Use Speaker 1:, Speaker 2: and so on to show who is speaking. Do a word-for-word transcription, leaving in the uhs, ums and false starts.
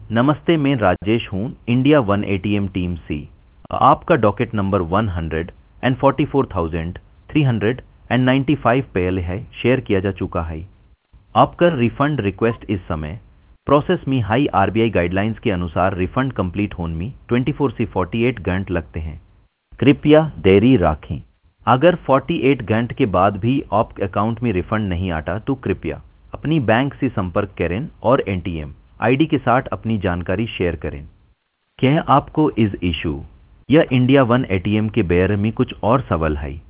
Speaker 1: नमस्ते, मैं राजेश हूँ, इंडिया वन एटीएम टीम से। आपका docket number one hundred and forty four thousand three hundred and ninety five पहले है शेयर किया जा चुका है। आपका रिफंड रिक्वेस्ट इस समय प्रोसेस में हाई। आरबीआई गाइडलाइंस के अनुसार रिफंड कंप्लीट होने में ट्वेंटी फोर से फोर्टी एट घंटे लगते हैं। कृपया देरी रखें। अगर फोर्टी एट घंटे के बाद भी आपके अकाउंट में रिफंड नहीं आता तो कृपया अपनी बैंक से संपर्क करें और एटीएम आईडी के साथ अपनी जानकारी शेयर करें। क्या आपको इस इशू या इंडिया वन एटीएम के बारे में कुछ और सवाल है?